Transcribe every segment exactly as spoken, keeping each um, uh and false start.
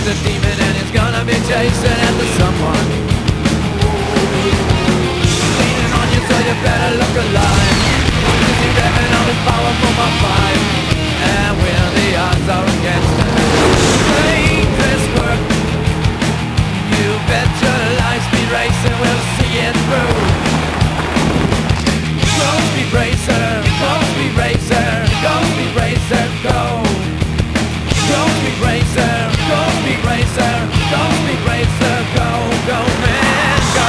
He's a demon and he's gonna be chasing after someone. Leaning on you so you better look alive. Cause he's revving on his powerful my five. And when the odds are against him, dangerous work. You bet your life speed racing will see it through. Go speed racer, go speed racer, go speed racer, go. Go speed racer, go speed racer, go speed racer, go, go man, go.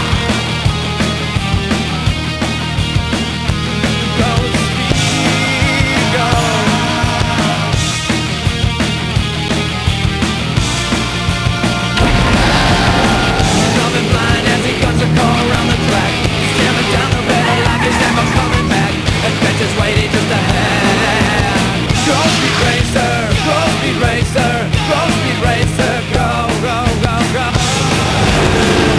Go speed, go. Coming blind as he cuts a car around the track. Jamming down the pedal like he's never coming back. Adventure's waiting just ahead. Go speed racer, go speed racer, go speed racer, go, go, go, go.